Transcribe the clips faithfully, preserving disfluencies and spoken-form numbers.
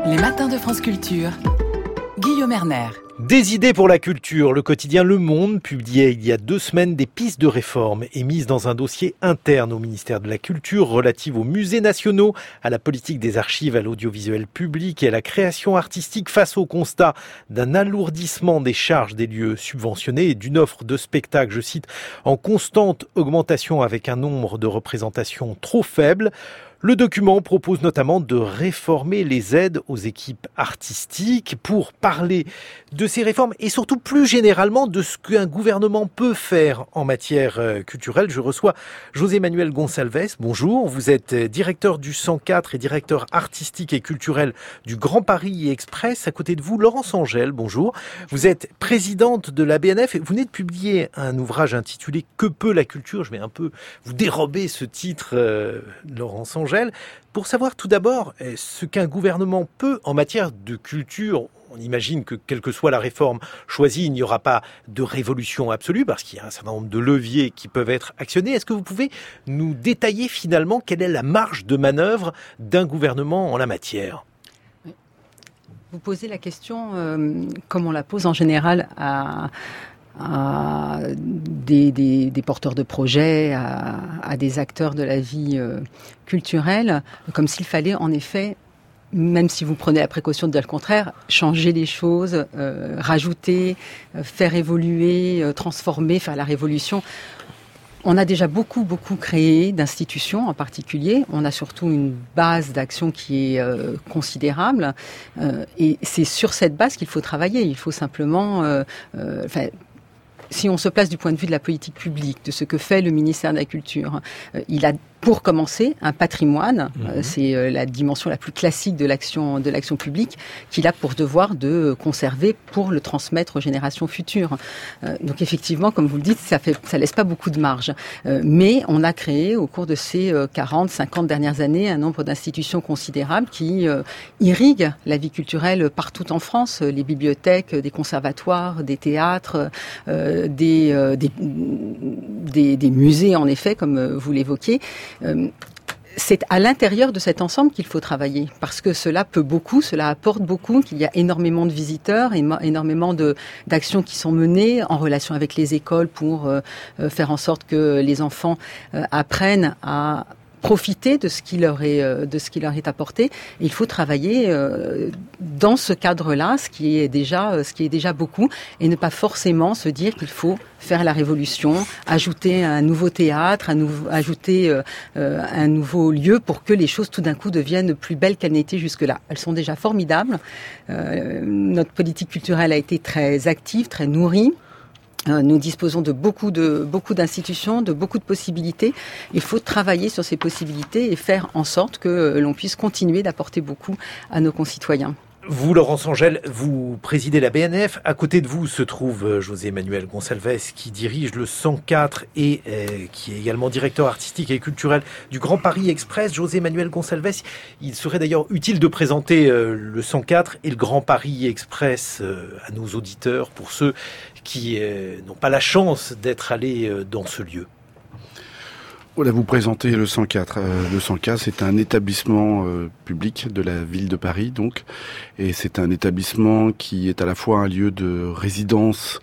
Les matins de France Culture. Guillaume Erner. Des idées pour la culture. Le quotidien Le Monde publiait il y a deux semaines des pistes de réforme émises dans un dossier interne au ministère de la Culture relative aux musées nationaux, à la politique des archives, à l'audiovisuel public et à la création artistique face au constat d'un alourdissement des charges des lieux subventionnés et d'une offre de spectacles, je cite, en constante augmentation avec un nombre de représentations trop faible. Le document propose notamment de réformer les aides aux équipes artistiques. Pour parler de ces réformes et surtout plus généralement de ce qu'un gouvernement peut faire en matière culturelle, je reçois José Manuel Gonçalves. Bonjour, vous êtes directeur du cent quatre et directeur artistique et culturel du Grand Paris Express. À côté de vous, Laurence Angel, bonjour. Vous êtes présidente de la B N F et vous venez de publier un ouvrage intitulé « Que peut la culture ?» Je vais un peu vous dérober ce titre, euh, Laurence Angel. Pour savoir tout d'abord ce qu'un gouvernement peut en matière de culture. On imagine que quelle que soit la réforme choisie, il n'y aura pas de révolution absolue parce qu'il y a un certain nombre de leviers qui peuvent être actionnés. Est-ce que vous pouvez nous détailler finalement quelle est la marge de manœuvre d'un gouvernement en la matière ? Vous posez la question euh, comme on la pose en général à... à des, des, des porteurs de projets, à, à des acteurs de la vie euh, culturelle, comme s'il fallait en effet, même si vous prenez la précaution de dire le contraire, changer les choses, euh, rajouter, euh, faire évoluer, euh, transformer, faire la révolution. On a déjà beaucoup, beaucoup créé d'institutions en particulier. On a surtout une base d'action qui est euh, considérable. Euh, et c'est sur cette base qu'il faut travailler. Il faut simplement... Euh, euh, enfin, si on se place du point de vue de la politique publique, de ce que fait le ministère de la Culture, euh, il a, pour commencer, un patrimoine. Mmh. Euh, c'est euh, la dimension la plus classique de l'action, de l'action publique, qu'il a pour devoir de conserver pour le transmettre aux générations futures. Euh, donc effectivement, comme vous le dites, ça fait, ça laisse pas beaucoup de marge. Euh, mais on a créé, au cours de ces euh, quarante, cinquante dernières années, un nombre d'institutions considérables qui euh, irriguent la vie culturelle partout en France. Les bibliothèques, des conservatoires, des théâtres, euh, Des, euh, des, des, des musées, en effet, comme euh, vous l'évoquiez. Euh, c'est à l'intérieur de cet ensemble qu'il faut travailler, parce que cela peut beaucoup, cela apporte beaucoup, qu'il y a énormément de visiteurs, énormément de, d'actions qui sont menées en relation avec les écoles pour euh, faire en sorte que les enfants euh, apprennent à profiter de ce qui leur est de ce qui leur est apporté. Et il faut travailler euh, dans ce cadre-là, ce qui est déjà ce qui est déjà beaucoup, et ne pas forcément se dire qu'il faut faire la révolution, ajouter un nouveau théâtre, un nouveau, ajouter euh, un nouveau lieu pour que les choses tout d'un coup deviennent plus belles qu'elles n'étaient jusque-là. Elles sont déjà formidables. Euh, notre politique culturelle a été très active, très nourrie. Nous disposons de beaucoup de beaucoup d'institutions, de beaucoup de possibilités. Il faut travailler sur ces possibilités et faire en sorte que l'on puisse continuer d'apporter beaucoup à nos concitoyens. Vous, Laurence Angel, vous présidez la B N F. À côté de vous se trouve José Manuel Gonçalves, qui dirige le cent quatre et euh, qui est également directeur artistique et culturel du Grand Paris Express. José Manuel Gonçalves, il serait d'ailleurs utile de présenter euh, le cent quatre et le Grand Paris Express euh, à nos auditeurs, pour ceux qui euh, n'ont pas la chance d'être allés euh, dans ce lieu. Voilà, vous présentez le cent quatre. Euh, le cent quatre, c'est un établissement euh, public de la ville de Paris, donc, et c'est un établissement qui est à la fois un lieu de résidence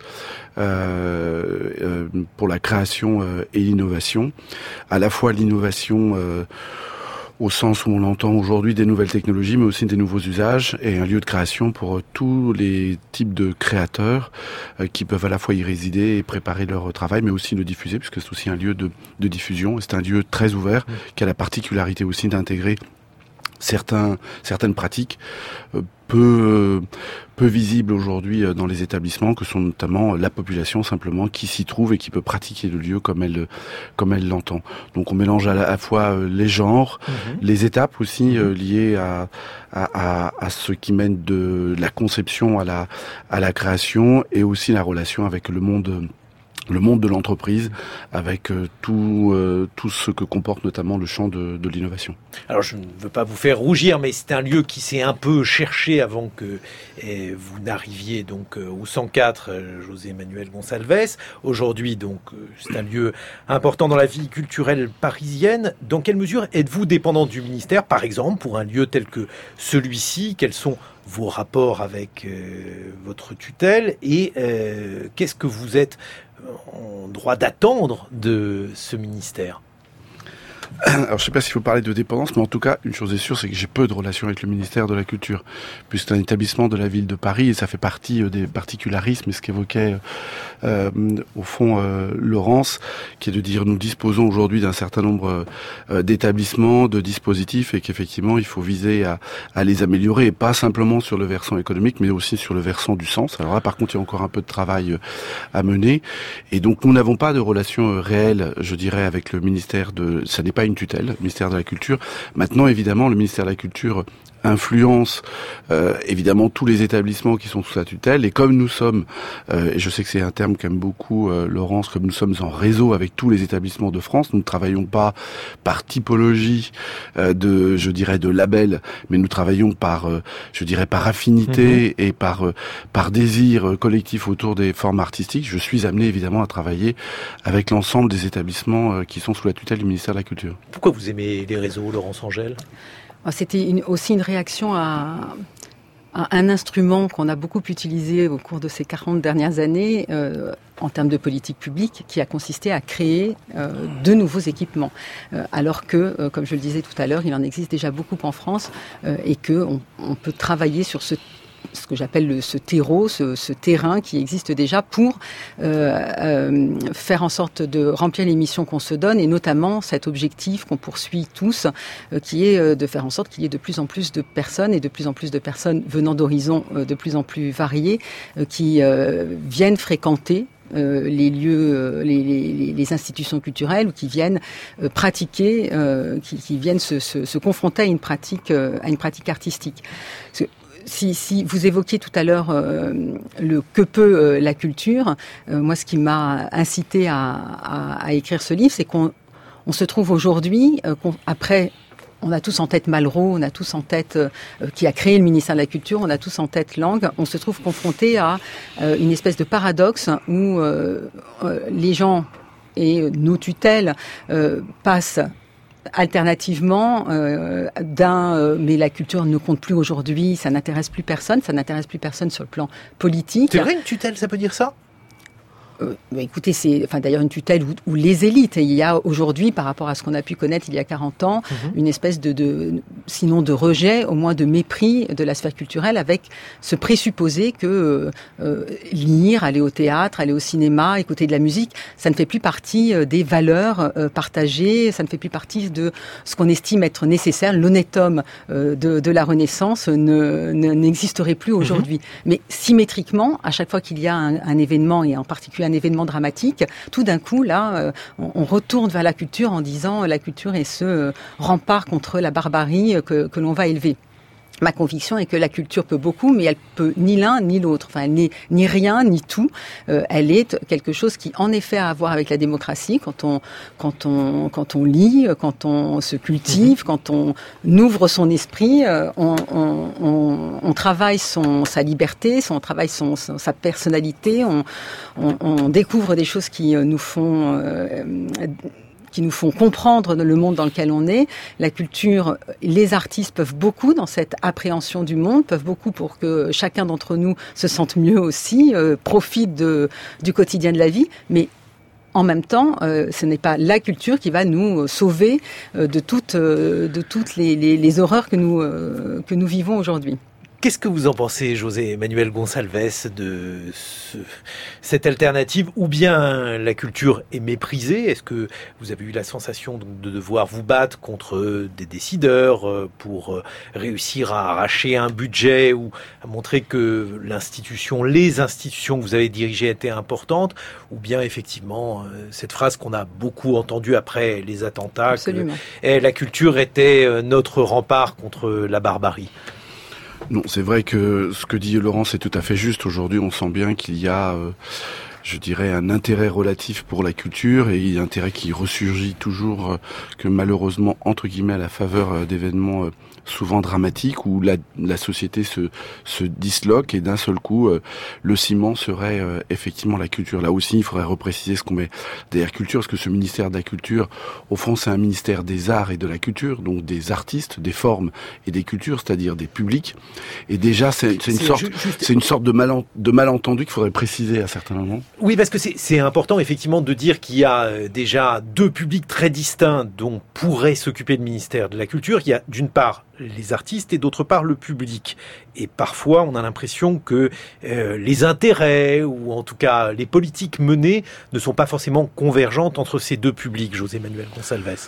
euh, euh, pour la création euh, et l'innovation, à la fois l'innovation euh, au sens où on l'entend aujourd'hui des nouvelles technologies, mais aussi des nouveaux usages, et un lieu de création pour euh, tous les types de créateurs euh, qui peuvent à la fois y résider et préparer leur travail, mais aussi le diffuser, puisque c'est aussi un lieu de, de diffusion. C'est un lieu très ouvert, mmh. qui a la particularité aussi d'intégrer certains, certaines pratiques euh, peu, peu visibles aujourd'hui dans les établissements, que sont notamment la population simplement qui s'y trouve et qui peut pratiquer le lieu comme elle, comme elle l'entend. Donc on mélange à la fois les genres, mmh. les étapes aussi euh, liées à, à, à, à ce qui mène de la conception à la, à la création, et aussi la relation avec le monde le monde de l'entreprise, avec euh, tout, euh, tout ce que comporte notamment le champ de, de l'innovation. Alors je ne veux pas vous faire rougir, mais c'est un lieu qui s'est un peu cherché avant que eh, vous n'arriviez donc euh, au cent quatre, euh, José Manuel Gonçalves. Aujourd'hui, donc, euh, c'est un lieu important dans la vie culturelle parisienne. Dans quelle mesure êtes-vous dépendant du ministère, par exemple, pour un lieu tel que celui-ci? Quels sont vos rapports avec euh, votre tutelle et euh, qu'est-ce que vous êtes en droit d'attendre de ce ministère? Alors, je ne sais pas s'il faut parler de dépendance, mais en tout cas, une chose est sûre, c'est que j'ai peu de relations avec le ministère de la Culture, puisque c'est un établissement de la ville de Paris et ça fait partie des particularismes, et ce qu'évoquait euh, au fond euh, Laurence, qui est de dire nous disposons aujourd'hui d'un certain nombre euh, d'établissements, de dispositifs, et qu'effectivement, il faut viser à, à les améliorer, et pas simplement sur le versant économique, mais aussi sur le versant du sens. Alors là, par contre, il y a encore un peu de travail à mener, et donc nous n'avons pas de relation réelle, je dirais, avec le ministère de... Ça n'est pas une tutelle, le ministère de la Culture. Maintenant, évidemment, le ministère de la Culture influence euh, évidemment tous les établissements qui sont sous sa tutelle, et comme nous sommes, euh, et je sais que c'est un terme qu'aime beaucoup euh, Laurence, comme nous sommes en réseau avec tous les établissements de France, nous ne travaillons pas par typologie euh, de, je dirais, de label, mais nous travaillons par, euh, je dirais, par affinité mmh. et par euh, par désir collectif autour des formes artistiques. Je suis amené évidemment à travailler avec l'ensemble des établissements euh, qui sont sous la tutelle du ministère de la Culture. Pourquoi vous aimez les réseaux, Laurence Angèle ? C'était une, aussi une réaction à, à un instrument qu'on a beaucoup utilisé au cours de ces quarante dernières années euh, en termes de politique publique, qui a consisté à créer euh, de nouveaux équipements. Euh, alors que, euh, comme je le disais tout à l'heure, il en existe déjà beaucoup en France euh, et qu'on on peut travailler sur ce ce que j'appelle le, ce terreau, ce, ce terrain qui existe déjà pour euh, euh, faire en sorte de remplir les missions qu'on se donne, et notamment cet objectif qu'on poursuit tous, euh, qui est euh, de faire en sorte qu'il y ait de plus en plus de personnes, et de plus en plus de personnes venant d'horizons euh, de plus en plus variés, euh, qui euh, viennent fréquenter Euh, les lieux, euh, les, les, les institutions culturelles, ou qui viennent euh, pratiquer, euh, qui, qui viennent se, se, se confronter à une pratique, euh, à une pratique artistique. Parce que, Si, si vous évoquiez tout à l'heure euh, le que peut euh, la culture, euh, moi ce qui m'a incité à, à, à écrire ce livre, c'est qu'on on se trouve aujourd'hui, euh, qu'on, après, on a tous en tête Malraux, on a tous en tête euh, qui a créé le ministère de la Culture, on a tous en tête Lang, on se trouve confronté à euh, une espèce de paradoxe où euh, euh, les gens et nos tutelles euh, passent alternativement euh, d'un euh, mais la culture ne compte plus aujourd'hui, ça n'intéresse plus personne, ça n'intéresse plus personne sur le plan politique. C'est vrai, une tutelle, ça peut dire ça ? Euh, bah écoutez, c'est enfin d'ailleurs une tutelle où, où les élites. Il y a aujourd'hui, par rapport à ce qu'on a pu connaître il y a quarante ans, mmh. une espèce de, de, sinon de rejet, au moins de mépris de la sphère culturelle, avec ce présupposé que euh, lire, aller au théâtre, aller au cinéma, écouter de la musique, ça ne fait plus partie des valeurs euh, partagées, ça ne fait plus partie de ce qu'on estime être nécessaire. L'honnête homme euh, de, de la Renaissance ne, ne, n'existerait plus aujourd'hui. Mmh. Mais symétriquement, à chaque fois qu'il y a un, un événement, et en particulier un événement dramatique, tout d'un coup, là, euh, on, on retourne vers la culture en disant euh, la culture est ce euh, rempart contre la barbarie euh, que, que l'on va élever. Ma conviction est que la culture peut beaucoup, mais elle peut ni l'un ni l'autre. Enfin, elle n'est ni rien ni tout. Euh, elle est quelque chose qui, en effet, a à voir avec la démocratie. Quand on, quand on, quand on lit, quand on se cultive, mmh. quand on ouvre son esprit, euh, on, on, on, on travaille son, sa liberté, on travaille son, son, sa personnalité. On, on, on découvre des choses qui nous font euh, qui nous font comprendre le monde dans lequel on est. La culture, les artistes peuvent beaucoup dans cette appréhension du monde, peuvent beaucoup pour que chacun d'entre nous se sente mieux aussi, euh, profite de, du quotidien de la vie, mais en même temps, euh, ce n'est pas la culture qui va nous sauver euh, de toutes, euh, de toutes les, les, les horreurs que nous, euh, que nous vivons aujourd'hui. Qu'est-ce que vous en pensez, José Manuel Gonçalves, de ce, cette alternative? Ou bien la culture est méprisée? Est-ce que vous avez eu la sensation de devoir vous battre contre des décideurs pour réussir à arracher un budget ou à montrer que l'institution, les institutions que vous avez dirigées étaient importantes? Ou bien effectivement cette phrase qu'on a beaucoup entendue après les attentats, Absolument. que eh, la culture était notre rempart contre la barbarie? Non, c'est vrai que ce que dit Laurence est tout à fait juste. Aujourd'hui, on sent bien qu'il y a euh, je dirais, un intérêt relatif pour la culture, et un intérêt qui ressurgit toujours, euh, que malheureusement, entre guillemets, à la faveur euh, d'événements euh, souvent dramatiques, où la, la société se, se disloque, et d'un seul coup, euh, le ciment serait euh, effectivement la culture. Là aussi, il faudrait repréciser ce qu'on met derrière culture, parce que ce ministère de la culture, au fond, c'est un ministère des arts et de la culture, donc des artistes, des formes et des cultures, c'est-à-dire des publics. Et déjà, c'est, c'est une c'est sorte, juste... c'est une sorte de, malen, de malentendu qu'il faudrait préciser à certains moments. Oui, parce que c'est, c'est important effectivement de dire qu'il y a déjà deux publics très distincts dont pourrait s'occuper le ministère de la Culture. Il y a d'une part les artistes et d'autre part le public. Et parfois, on a l'impression que euh, les intérêts, ou en tout cas les politiques menées, ne sont pas forcément convergentes entre ces deux publics, José Manuel Gonçalves.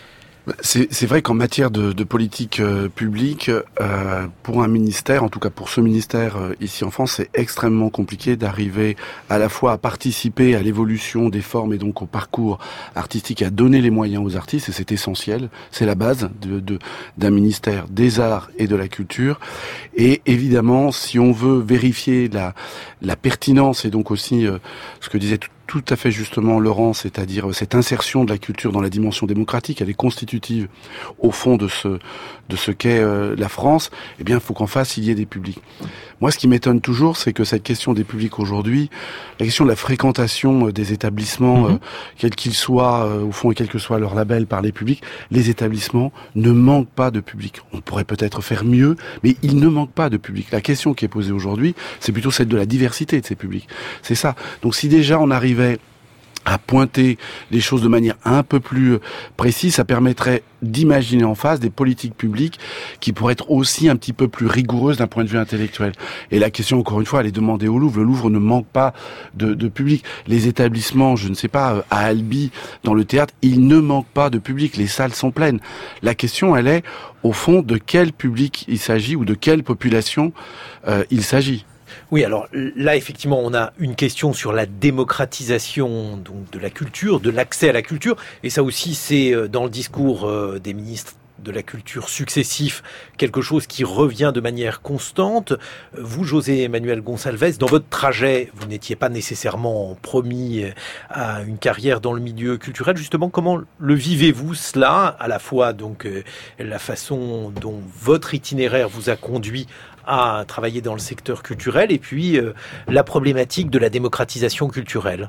C'est, c'est vrai qu'en matière de, de politique euh, publique, euh, pour un ministère, en tout cas pour ce ministère euh, ici en France, c'est extrêmement compliqué d'arriver à la fois à participer à l'évolution des formes et donc au parcours artistique, à donner les moyens aux artistes, et c'est essentiel, c'est la base de, de, d'un ministère des arts et de la culture. Et évidemment, si on veut vérifier la, la pertinence, et donc aussi euh, ce que disait tout tout à fait justement Laurent, c'est-à-dire cette insertion de la culture dans la dimension démocratique, elle est constitutive au fond de ce de ce qu'est euh, la France. Eh bien, il faut qu'en face il y ait des publics. Moi, ce qui m'étonne toujours, c'est que cette question des publics aujourd'hui, la question de la fréquentation des établissements, mmh. euh, quels qu'ils soient, euh, au fond, et quel que soit leur label par les publics, les établissements ne manquent pas de public. On pourrait peut-être faire mieux, mais ils ne manquent pas de public. La question qui est posée aujourd'hui, c'est plutôt celle de la diversité de ces publics. C'est ça. Donc, si déjà on arrive à pointer les choses de manière un peu plus précise, ça permettrait d'imaginer en face des politiques publiques qui pourraient être aussi un petit peu plus rigoureuses d'un point de vue intellectuel. Et la question, encore une fois, elle est demandée au Louvre. Le Louvre ne manque pas de, de public. Les établissements, je ne sais pas, à Albi, dans le théâtre, ils ne manquent pas de public. Les salles sont pleines. La question, elle est, au fond, de quel public il s'agit ou de quelle population euh, il s'agit. Oui, alors là, effectivement, on a une question sur la démocratisation donc, de la culture, de l'accès à la culture. Et ça aussi, c'est dans le discours des ministres de la culture successifs, quelque chose qui revient de manière constante. Vous, José Manuel Gonçalves, dans votre trajet, vous n'étiez pas nécessairement promis à une carrière dans le milieu culturel. Justement, comment le vivez-vous cela, à la fois donc la façon dont votre itinéraire vous a conduit à travailler dans le secteur culturel, et puis euh, la problématique de la démocratisation culturelle?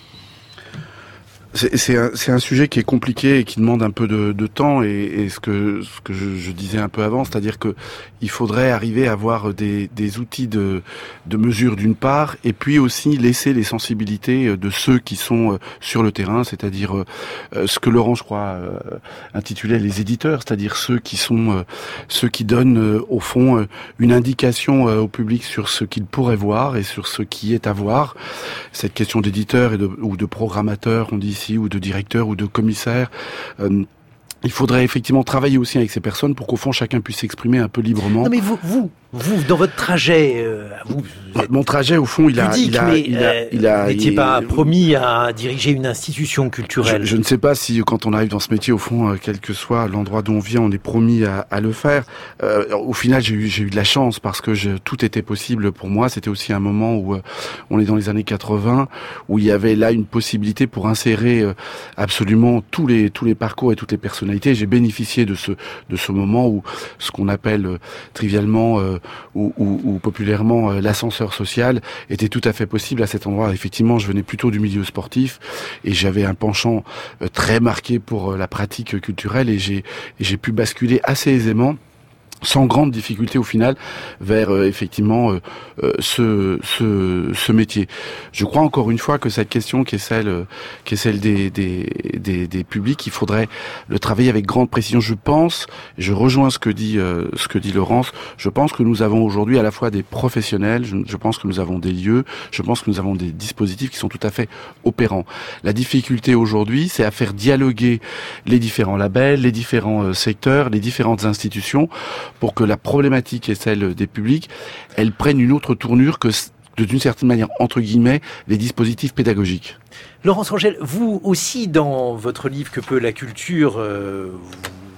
C'est, c'est, un, c'est un sujet qui est compliqué et qui demande un peu de, de temps, et, et ce que, ce que je, je disais un peu avant, c'est-à-dire que il faudrait arriver à avoir des, des outils de, de mesure d'une part, et puis aussi laisser les sensibilités de ceux qui sont sur le terrain, c'est-à-dire euh, ce que Laurent, je crois, euh, intitulait les éditeurs, c'est-à-dire ceux qui sont euh, ceux qui donnent euh, au fond euh, une indication euh, au public sur ce qu'il pourrait voir et sur ce qui est à voir. Cette question d'éditeur et de, ou de programmateur, on dit ici, ou de directeur ou de commissaire. Euh, il faudrait effectivement travailler aussi avec ces personnes pour qu'au fond chacun puisse s'exprimer un peu librement. Non mais vous, vous, vous dans votre trajet, euh, vous, vous mon trajet au fond, il a, pudique, il a, mais, il a, euh, il a, vous n'étiez il, pas il, promis à diriger une institution culturelle. Je, je ne sais pas si quand on arrive dans ce métier, au fond, euh, quel que soit l'endroit d'où on vient, on est promis à, à le faire. Euh, au final, j'ai eu, j'ai eu de la chance parce que je, tout était possible pour moi. C'était aussi un moment où euh, on est dans les années quatre-vingts, où il y avait là une possibilité pour insérer euh, absolument tous les tous les parcours et toutes les personnalités. J'ai bénéficié de ce de ce moment où ce qu'on appelle euh, trivialement euh, ou, ou, ou populairement euh, l'ascenseur social était tout à fait possible à cet endroit. Effectivement, je venais plutôt du milieu sportif et j'avais un penchant euh, très marqué pour euh, la pratique culturelle, et j'ai et j'ai pu basculer assez aisément, sans grande difficulté au final, vers euh, effectivement euh, euh, ce, ce ce métier. Je crois encore une fois que cette question qui est celle euh, qui est celle des des des, des publics, il faudrait le travailler avec grande précision. Je pense, je rejoins ce que dit euh, ce que dit Laurence. Je pense que nous avons aujourd'hui à la fois des professionnels, je, je pense que nous avons des lieux, je pense que nous avons des dispositifs qui sont tout à fait opérants. La difficulté aujourd'hui, c'est à faire dialoguer les différents labels, les différents euh, secteurs, les différentes institutions, pour que la problématique et celle des publics, elle prenne une autre tournure que, d'une certaine manière, entre guillemets, les dispositifs pédagogiques. Laurence Rangel, vous aussi, dans votre livre Que peut la culture, euh,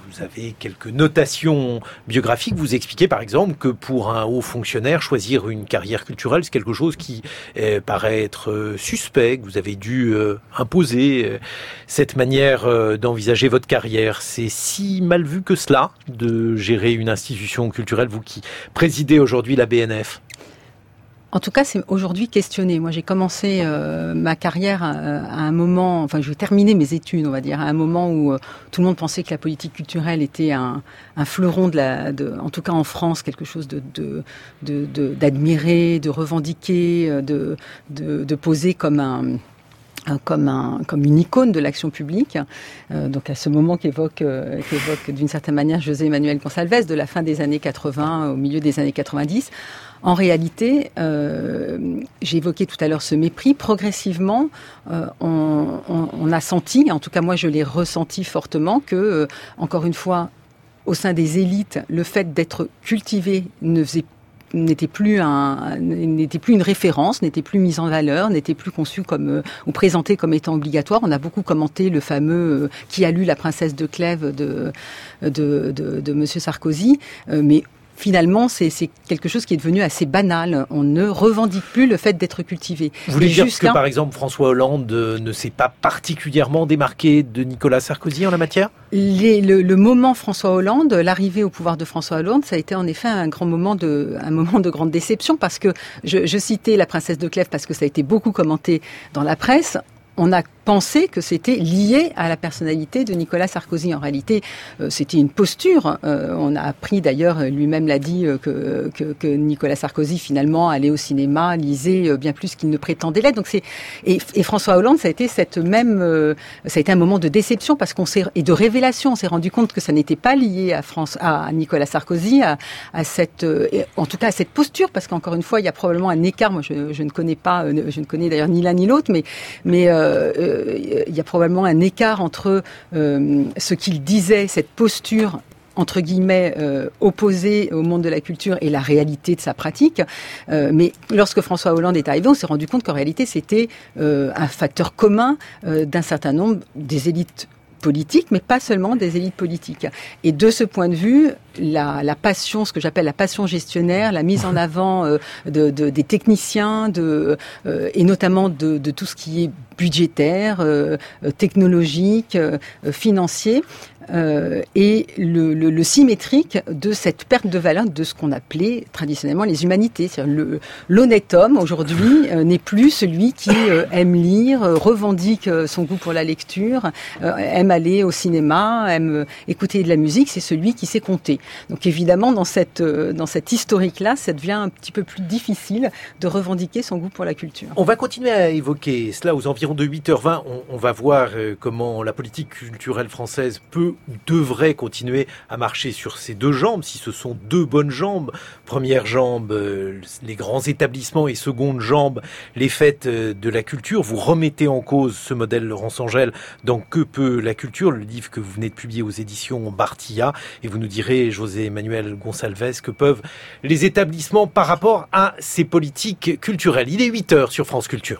vous avez quelques notations biographiques. Vous expliquez par exemple que pour un haut fonctionnaire, choisir une carrière culturelle, c'est quelque chose qui euh, paraît être euh, suspect. Vous avez dû euh, imposer euh, cette manière euh, d'envisager votre carrière. C'est si mal vu que cela, de gérer une institution culturelle, vous qui présidez aujourd'hui la B N F? En tout cas, c'est aujourd'hui questionné. Moi, j'ai commencé euh, ma carrière à, à un moment, enfin, j'ai terminé mes études, on va dire, à un moment où euh, tout le monde pensait que la politique culturelle était un, un fleuron de la, de, en tout cas en France, quelque chose de, de, de, de d'admirer, de revendiquer, de, de, de poser comme un comme un comme une icône de l'action publique. Euh, donc à ce moment qu'évoque euh, qu'évoque d'une certaine manière José Manuel Gonçalves, de la fin des années quatre-vingts au milieu des années quatre-vingt-dix. En réalité, euh, j'ai évoqué tout à l'heure ce mépris. Progressivement, euh, on, on, on a senti, en tout cas moi je l'ai ressenti fortement, que, euh, encore une fois, au sein des élites, le fait d'être cultivé ne faisait n'était plus un n'était plus une référence, n'était plus mise en valeur, n'était plus conçu comme euh, ou présenté comme étant obligatoire. On a beaucoup commenté le fameux euh, qui a lu La Princesse de Clèves de de de, de Monsieur Sarkozy, euh, mais finalement, c'est, c'est quelque chose qui est devenu assez banal. On ne revendique plus le fait d'être cultivé. Vous voulez dire que, par exemple, François Hollande ne s'est pas particulièrement démarqué de Nicolas Sarkozy en la matière ? Les, le, le moment François Hollande, l'arrivée au pouvoir de François Hollande, ça a été en effet un grand moment de, un moment de grande déception, parce que je, je citais La Princesse de Clèves parce que ça a été beaucoup commenté dans la presse. On a pensé que c'était lié à la personnalité de Nicolas Sarkozy. En réalité, euh, c'était une posture. Euh, on a appris, d'ailleurs, lui-même l'a dit, euh, que, que, que Nicolas Sarkozy, finalement, allait au cinéma, lisait euh, bien plus qu'il ne prétendait l'être. Donc c'est et, et François Hollande, ça a été cette même, euh, ça a été un moment de déception parce qu'on s'est et de révélation. On s'est rendu compte que ça n'était pas lié à France, à Nicolas Sarkozy, à, à cette, euh, en tout cas à cette posture, parce qu'encore une fois, il y a probablement un écart. Moi, je, je ne connais pas, je ne connais d'ailleurs ni l'un ni l'autre, mais mais euh, euh, il y a probablement un écart entre euh, ce qu'il disait, cette posture entre guillemets euh, opposée au monde de la culture et la réalité de sa pratique. Euh, mais lorsque François Hollande est arrivé, on s'est rendu compte qu'en réalité c'était euh, un facteur commun euh, d'un certain nombre des élites politiques, mais pas seulement des élites politiques. Et de ce point de vue, la, la passion, ce que j'appelle la passion gestionnaire, la mise en avant euh, de, de, des techniciens, de, euh, et notamment de, de tout ce qui est budgétaire, euh, technologique, euh, financier, euh, et le, le, le symétrique de cette perte de valeur de ce qu'on appelait traditionnellement les humanités. C'est-à-dire le, l'honnête homme, aujourd'hui, euh, n'est plus celui qui euh, aime lire, euh, revendique euh, son goût pour la lecture, euh, aime aller au cinéma, aime euh, écouter de la musique, c'est celui qui sait compter. Donc évidemment, dans cette, euh, dans cette historique-là, ça devient un petit peu plus difficile de revendiquer son goût pour la culture. On va continuer à évoquer cela aux environs de huit heures vingt. On, on va voir euh, comment la politique culturelle française peut ou devrait continuer à marcher sur ses deux jambes, si ce sont deux bonnes jambes. Première jambe, euh, les grands établissements, et seconde jambe, les fêtes euh, de la culture. Vous remettez en cause ce modèle, Laurence Angèle, dans Que peut la culture, le livre que vous venez de publier aux éditions Bartilla, et vous nous direz, José Manuel Gonçalves, que peuvent les établissements par rapport à ces politiques culturelles. Il est huit heures sur France Culture.